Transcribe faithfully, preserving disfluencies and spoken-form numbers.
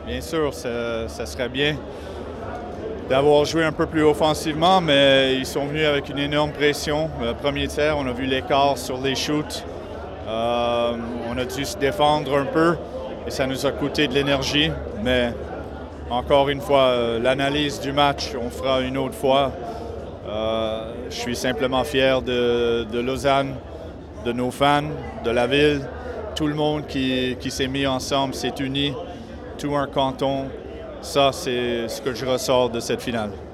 Bien sûr, ça, ça serait bien d'avoir joué un peu plus offensivement, mais ils sont venus avec une énorme pression. Le premier tiers, on a vu l'écart sur les shoots. Euh, on a dû se défendre un peu et ça nous a coûté de l'énergie. Mais encore une fois, euh, l'analyse du match, on fera une autre fois. Euh, je suis simplement fier de, de Lausanne, de nos fans, de la ville, tout le monde qui, qui s'est mis ensemble, s'est uni, tout un canton. Ça, c'est ce que je ressors de cette finale.